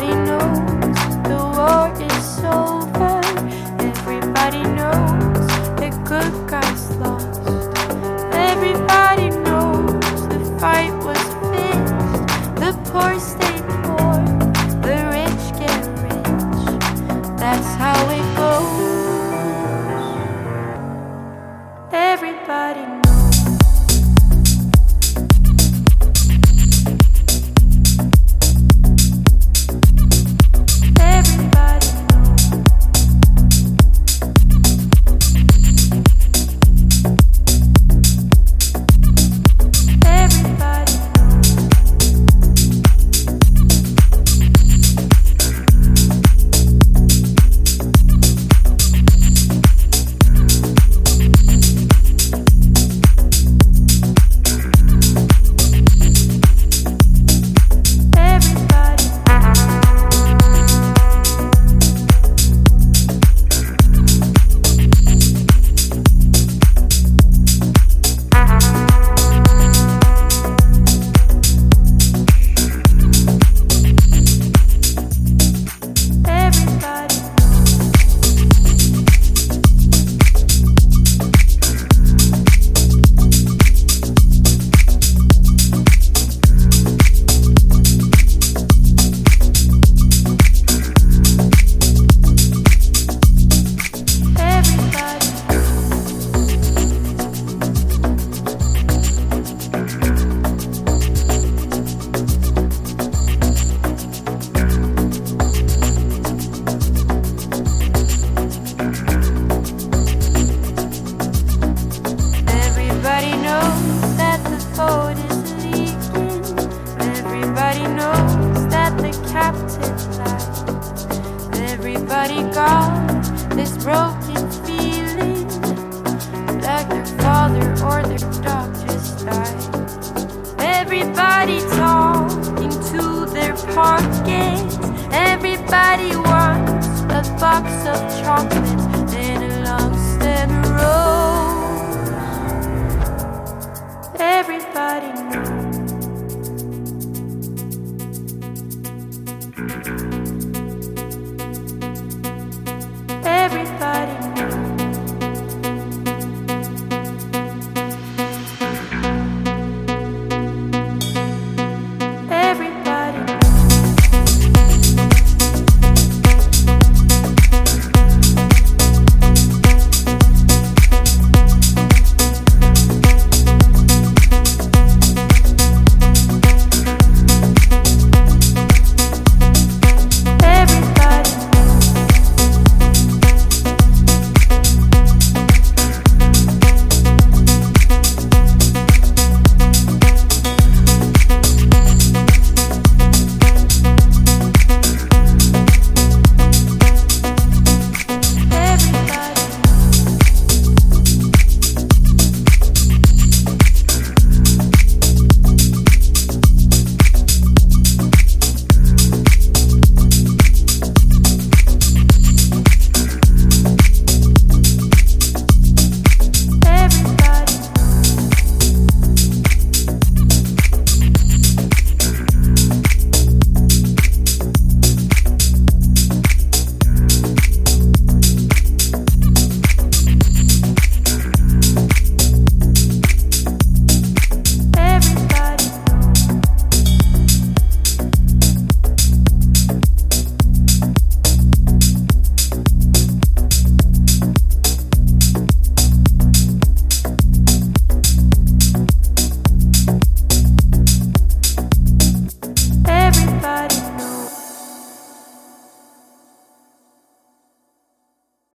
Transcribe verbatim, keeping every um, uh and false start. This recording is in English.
Everybody knows the war is over. Everybody knows the good guys lost. Everybody knows the fight was fixed. The poor stay poor, the rich get rich. That's how it goes. Everybody knows. Everybody got this broken feeling, like their father or their dog just died. Everybody talking to their pockets. Everybody wants a box of chocolate